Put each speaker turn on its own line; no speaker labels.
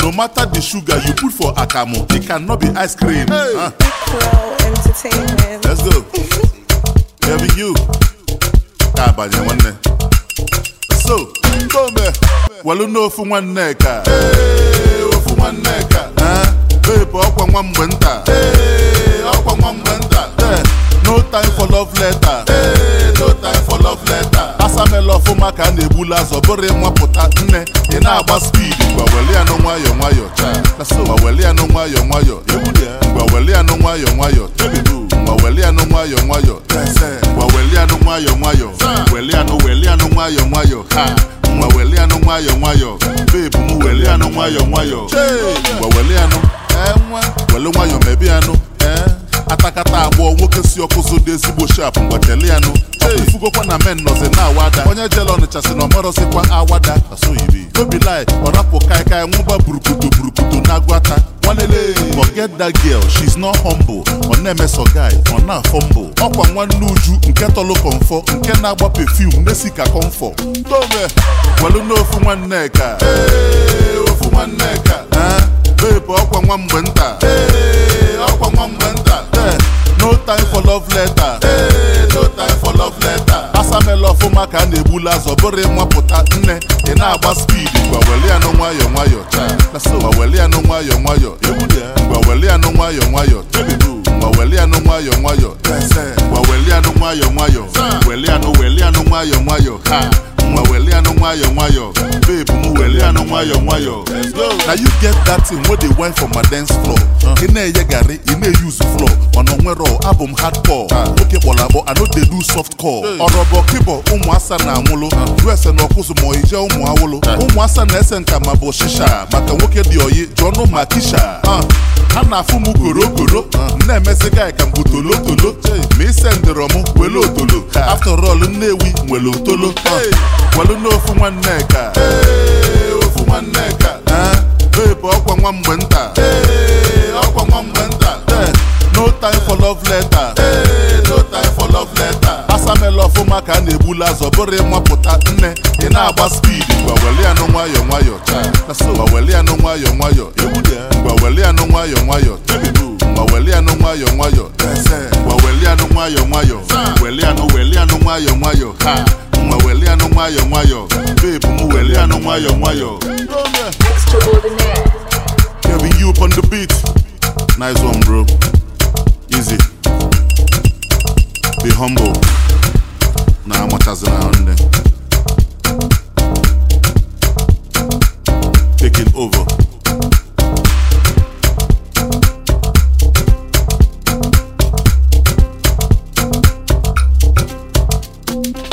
No matter the sugar you put for akamu, it cannot be ice cream.
Pro entertainment.
Let's go. Here you. Kabanye nwanne. So, Tombe. Walu no ofu nwanne ka. Ofu nwanne ka. Babe, okwa nwa mgbe nta. Okwa nwa mgbe nta. No time for love letter. No time for love letter. Asamela ọfụma ka na-ebula azọ bụrụ nwapụta nne ị na-agba speed. Gwaweli anụ nwayọ nwayọ cha. Gwaweli anụ nwayọ nwayọ. Gwaweli anụ nwayọ nwayọ. Gwaweli anụ nwayọ nwayọ. Gwaweli anụ nwayọ nwayọ. Weli anụ nwayọ nwayọ. Ha. Gwaweli anụ nwayọ nwayọ. Babe mu weli anụ nwayọ nwayọ. Gwaweli anụ. Welu nwayọ mebi anụ. Atakata abụọ nwoke si ọkụzụ dị ezigbo sharp mgbacheli anụ. Ifugokwa na men nọzi na awada. Onye jele Ọnịcha si na ọmarọsikwa awada. Obi lai ọrapụ kaikai nwụba burukutu na-agwata. Wanele, forget that girl, she's not humble. Ọ na-emeso guy, ọ na-afọmbụ. Ọkwa nwanne Uju nke tọlụ kọmfọ, nke na-agba perfume na-esi ka kọmfọ. Tome, welu n'ofu nwanne ka. Ofu nwanne ka. Babe, ọkwa nwa mgbe nta. Ọkwa nwa mgbe nta. No time for love letter. No time for love letter. Asamela ọfụma ka na-ebula azọ bụrụ nwapụta nne ị na-agba speed. Gwaweli anụ nwayọ nwayọ cha. Gwaweli anụ nwayọ nwayọ. Gwaweli anụ nwayọ nwayọ. Gwaweli anụ nwayọ nwayọ. Gwaweli anụ nwayọ nwayọ. Weli anụ nwayọ nwayọ. Ha. Weli anụ nwayọ nwayọ. Babe mu weli anụ nwayọ nwayọ. Now you get that thing where they wine for my dance floor. Ị na-eye gari, ị na-use floor. Ọnọ nwere album hardcore. Oke kpọlabọ, I no dey do soft core. Ọrọbọ kịbọ ụmụasa na-anwụlụ. US na ọkụzụ ma ije ụmụ awụlụ. Ụmụasa na-ese nka ma bụ shisha. Maka nwoke dị oyi, jụọnụ ma kisha. Ha na-afụ m korokoro. Na-emezi guy ka mbụ tolotolo. Ma ise ndịrọ m wele otolo. After all, Nnewi nwere otolo. Welu n'ofu nwanne ka. Ofu nwanne ka. Babe, ọkwa nwa mgbe nta. Ọkwa nwa mgbe nta. No time for love letter. No time for love letter. Asamela ọfụma ka na-ebula azọ bụrụ nwapụta nne ị na-agba speed. Gwaweli anụ nwayọ nwayọ cha. Gwaweli anụ nwayọ nwayọ. Gwaweli anụ nwayọ nwayọ. Gwaweli anụ nwayọ nwayọ. Gwaweli anụ nwayọ nwayọ. Weli anụ nwayọ nwayọ. Ha. Weli anụ nwayọ nwayọ. Babe mu weli anụ nwayọ nwayọ.
Extraordinaire.
Kevin you on the beat. Nice one, bro. Easy. Be humble. Nah, how much as around there? Taking over.